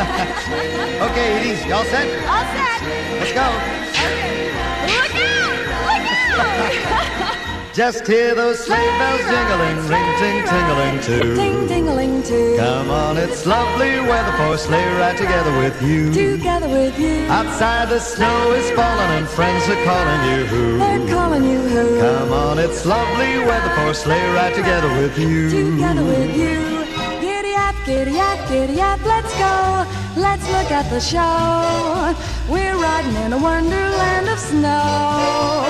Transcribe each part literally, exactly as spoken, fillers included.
Okay, Edie, y'all set? All set. Let's go. Okay. Look out! Look out! Just hear those sleigh bells jingling, ring, ting, tingling too. Ting, tingling too. Come on, it's lovely weather for a sleigh ride together with you. Together with you. Outside the snow is falling and friends are calling you. They're calling you who? Come on, it's lovely weather for a sleigh ride together with you. Together with you. Giddy up, giddy up, giddy up, let's go. Let's look at the show. We're riding in a wonderland of snow.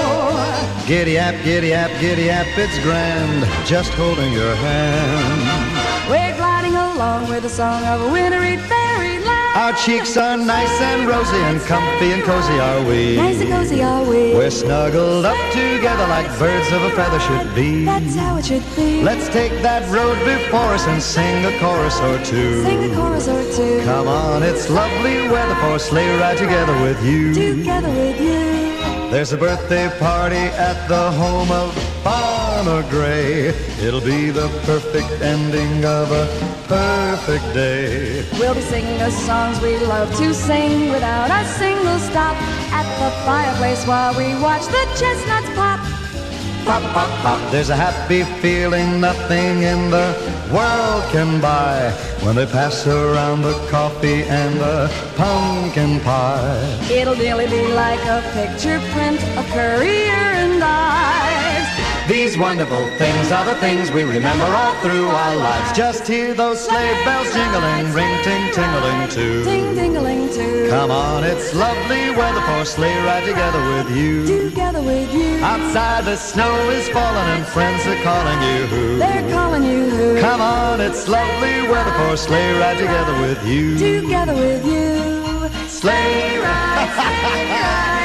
Giddy up, giddy up, giddy up, it's grand, just holding your hand. We're gliding along with the song of a wintry fairyland. Our cheeks are nice and rosy and comfy and cozy are we. Nice and cozy are we. We're snuggled up together like birds of a feather should be. That's how it should be. Let's take that road before us and sing a chorus or two. Sing a chorus or two. Come on, it's lovely weather for a sleigh ride together with you. Together with you. There's a birthday party at the home of Farmer Gray. It'll be the perfect ending of a perfect day. We'll be singing the songs we love to sing without a single stop at the fireplace while we watch the chestnuts pop. Pop, pop, pop. There's a happy feeling nothing in the world can buy when they pass around the coffee and the pumpkin pie. It'll nearly be like a picture print of Currier and Ives. These wonderful things are the things we remember all through our lives. Just hear those sleigh bells jingling, ring, ting, tingling too. Ting, tingling too. Come on, it's lovely weather for a sleigh ride together with you. Together with you. Outside the snow is falling and friends are calling you. They're calling you who? Come on, it's lovely weather for a sleigh ride together with you. Together with you. Sleigh ride, sleigh ride.